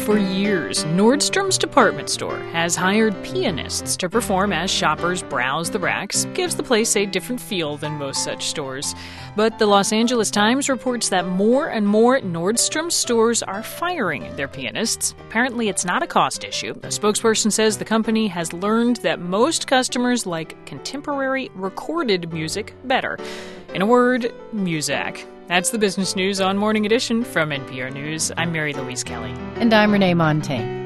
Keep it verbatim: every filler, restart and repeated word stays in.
For years, Nordstrom's department store has hired pianists to perform as shoppers browse the racks. Gives the place a different feel than most such stores. But the Los Angeles Times reports that more and more Nordstrom stores are firing their pianists. Apparently, it's not a cost issue. A spokesperson says the company has learned that most customers like contemporary recorded music better. In a word, Muzak. That's the business news on Morning Edition from N P R News. I'm Mary Louise Kelly. And I'm Renee Montaigne.